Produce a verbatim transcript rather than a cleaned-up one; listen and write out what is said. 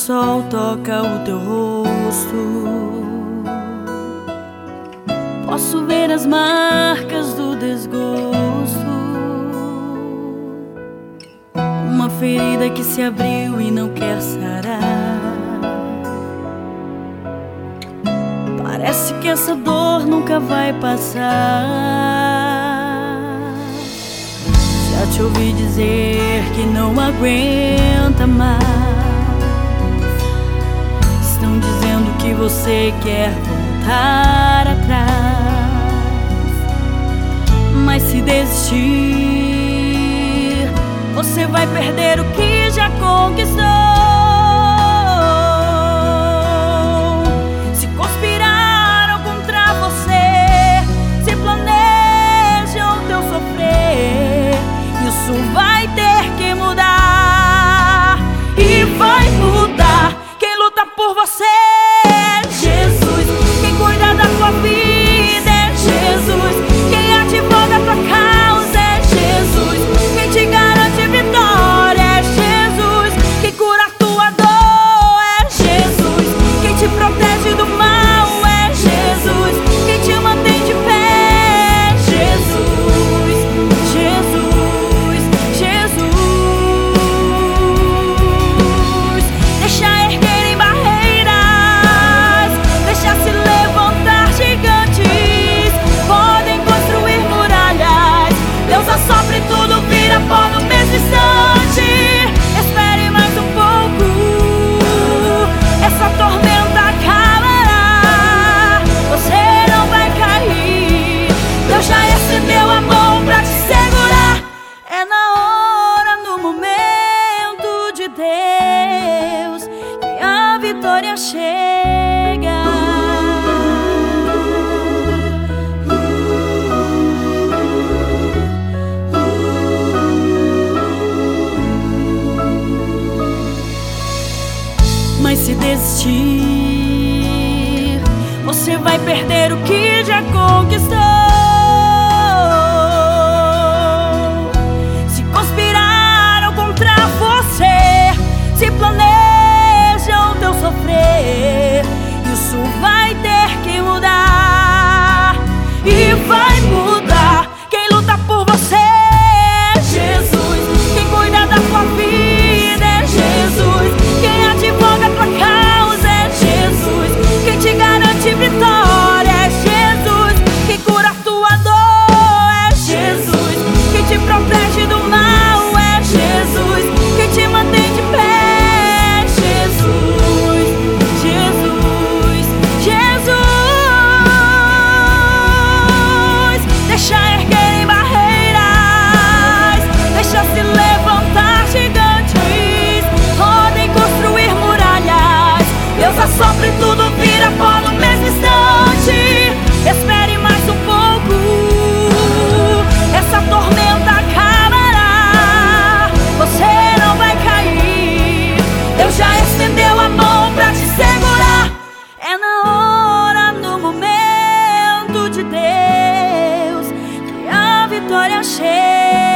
sol toca o teu rosto, posso ver as marcas do desgosto, uma ferida que se abriu e não quer sarar. Parece que essa dor nunca vai passar. Já te ouvi dizer que não aguenta mais. Estão dizendo que você quer voltar atrás, mas se desistir, você vai perder o que já conquistou. Se conspiraram contra você, se planejam teu sofrer, isso vai ter que mudar. E vai mudar. Quem luta por você é Jesus. Quem cuida da tua vida é Jesus. Quem advoga a tua causa é Jesus. Quem te garante vitória é Jesus. Quem cura a tua dor é Jesus. Quem te protege do mal é Jesus. Quem te mantém de pé é Jesus. Jesus, Jesus. Deixa erguerem barreiras, deixa se levantar gigantes, podem construir muralhas. Deus assopra e tudo vira pó no mesmo instante. Espere mais um pouco, essa tormenta acabará. Você não vai cair, Deus já estendeu a mão pra te segurar. É na hora, no momento de Deus, que a vitória chega. Mas se desistir, você vai perder o que já conquistou. Se conspiraram contra você, se planejam teu sofrer, isso vai ter que mudar. E vai mudar. Quem luta por você é Jesus. Quem cuida da tua vida é Jesus. Quem advoga a tua causa é Jesus. Quem te garante vitória é Jesus. Quem cura a tua dor é Jesus. Quem te protege do mal é Jesus. Quem te mantém de pé é Jesus. Jesus, Jesus. Deixa erguerem barreiras, deixa se levantar gigantes, podem construir muralhas. Deus assopra e tudo vira pó no mesmo instante. Espere mais um pouco, essa tormenta acabará. Você não vai cair, Deus já estendeu a mão pra te segurar. É na hora, no momento de Deus, que a vitória chega.